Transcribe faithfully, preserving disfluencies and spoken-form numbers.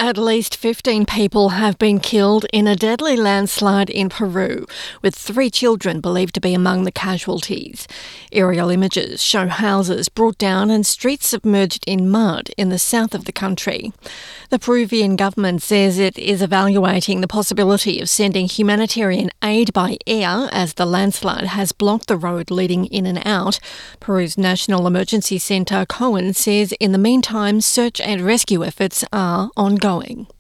At least fifteen people have been killed in a deadly landslide in Peru, with three children believed to be among the casualties. Aerial images show houses brought down and streets submerged in mud in the south of the country. The Peruvian government says it is evaluating the possibility of sending humanitarian aid by air as the landslide has blocked the road leading in and out. Peru's National Emergency Centre, COEN, says in the meantime search and rescue efforts are ongoing.